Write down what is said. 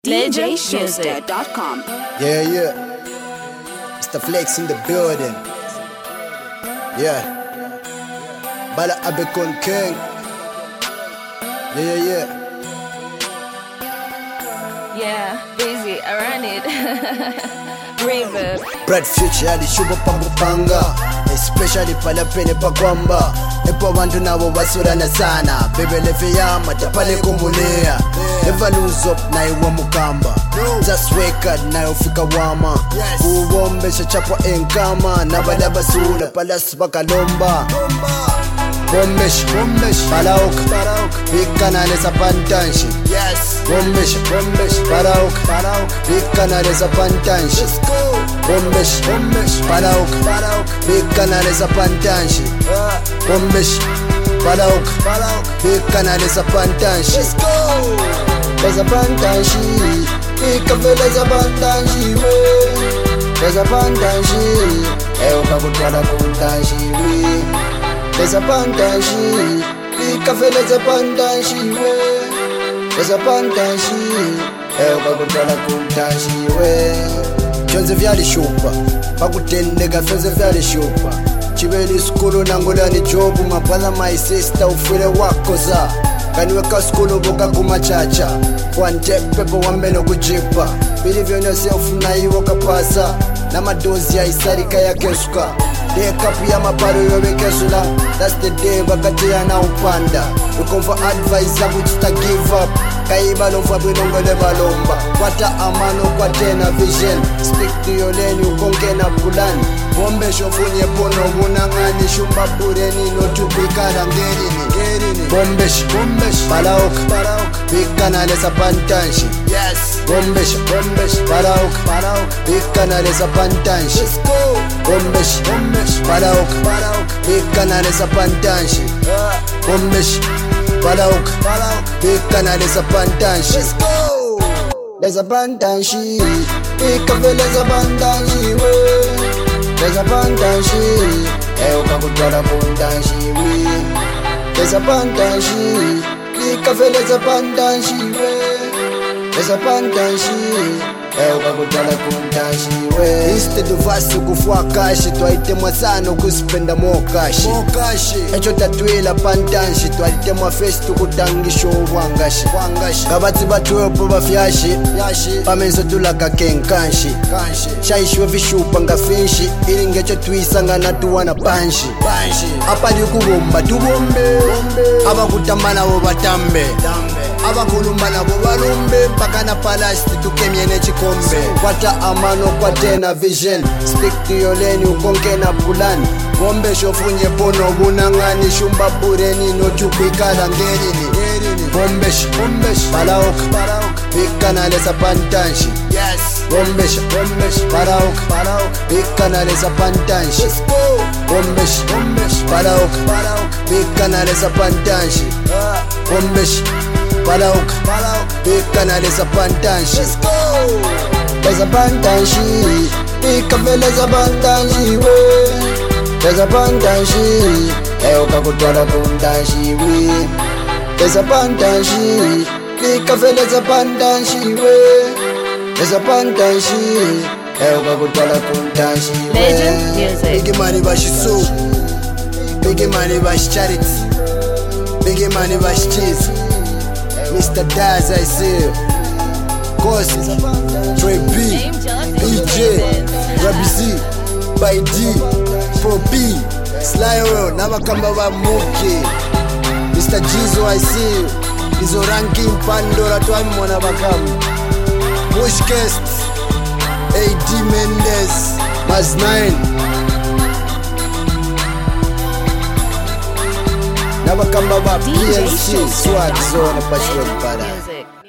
DJShowster.com. Yeah. It's the flex in the building. Yeah. Bala Abekon King. Yeah. Yeah, busy, I run it. Reverb. Brad Future alishuba pangupanga, especially pala pene pakwamba. Epo bantu nabo basurana sana, bebele fiyama tapale kumulea. Never lose up na iwa mukamba, just wake up na ufika wama. Uwombe shachapwa enkama, nabala basula pala subakalomba. Bombesh, Parauk, big canales a pantanshi. Yes, Bombesh, Parauk, big canales a pantanshi. Bombesh, Parauk, big canales a pantanshi. Bombesh, Parauk, big canales a pantanshi. Let's go. There's a pantanshi, big canales a pantanshi. There's a pantanshi, eukabutala pantanshi. There's a pantanshi, ikafele pantanshi we. There's a pantanshi, bakutala kuntanshi we. Chonze vyali shupa, bakutendeka fenze vyali shupa. Chibeli skulu nangulani jobu, mapala my sister ufile wakoza. Kaniweka skulu boka kumachacha, wantepepo wambeno kujipa. Believe in yourself na iwo kapasa, na madozi ya isarika ya kesuka. Day kapu ya maparo yobe kesula. That's the day wakati ya na upanda. We come for advice ya kuchita give up. Kaiba lomfa binongole balomba. Kwata amano kwa tena vision. Stick to your lane ukonge na pulani. Bombe shofunye pono unangani. Shumba bureni no tupikana ngerini. Bombesh, Parauk, big canales a pantanshi. Yes, Bombesh, Parauk, big canales a pantanshi. Let's go. Bombesh, Parauk, big canales a pantanshi. Bombesh, Parauk, big canales a pantanshi. Let's go. There's a pantanshi, big canales a pantanshi. There's a pantanshi, eukabutala pantanshi we. There's a pantanshi, ikafele za pantanshi we. There's a pantanshi, bakutala kuntanshi we. Instead of us kufua kashi, twaitemwa sana kuspenda mo kashi. Echo tatuela pantanshi, twaitemwa face tukutangisho wangashi. Kabati batuwepo bafyashi, pamenzo tulaka kenkanshi. Shaishwe vishupa nga finshi, ilingecho tuisanga na tuwana panshi. Apali kubomba tubombe, abakutamana bo batambe. Abakulumbana bo balumbe, mpaka na palasti tukemye nechikombe. Kwata amano kwa tena vision, stick to your lane ukonke na pulani. Bombe shofunye pono unangani, shumba bureni no chukwikala ngerini. Bombesh, Parauk, big canales a pantanshi. Yes, Bombesh, Parauk, big canales a pantanshi. Let's go. Bombesh, Parauk, big canales a pantanshi. Bombesh, Parauk, big canales a pantanshi. Let's go. There's a pantanshi, big canales a pantanshi we. There's a pantanshi, eukabutala kuntanshi we. There's a pantanshi, big canales a pantanshi we. There's a pantanshi, eukabutala kuntanshi we. Legend music. Big money bashi soup, big money bashi charity, big money bashi cheese. Mr. Daz, I see you. Ghost, Trey B, BJ, Rabbi Z, By D, Pro B, Sly Oil, Nabakamba wa Muki. Mr. Jizo, I see you. Izo ranking Pandora, Twami Mwana Bakamu. Mushkest, AD Mendes, Maz 9. Nabakamba wa PLC, Swag Zone, Pashwa Bada. Music.